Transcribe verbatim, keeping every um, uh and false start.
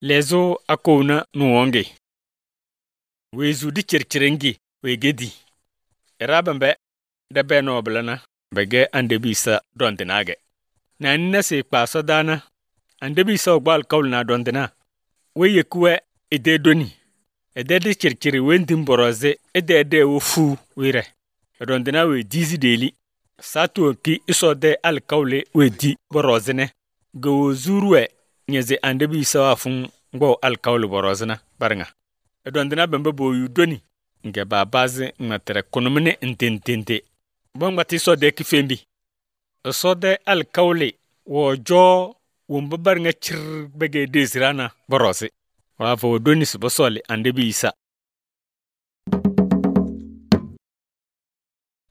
Lezo akona nuonge. Wezu di chercherengi wegedi. Erabambe dabe no blana bege andebisa dontinage. Na nina se kpaso dana andebisa ogbal kaulna dontina. We yekuwe ede doni. Ede di cherchere wendim boroze ede ede wofu wire. Dontina we dizi deli. Satu ki isode al kaule we di borozene. Go zurwe nyeze andebisa wafun go al kaule borozena barnga. Dontina bembe boyu doni. Nge ba bazi ngatere konomene intentente. Bon mati sode ki fembi. Sode al kaule wo jo wumbabar nga chir bege desirana borose. Wafo doni subosole andebi isa.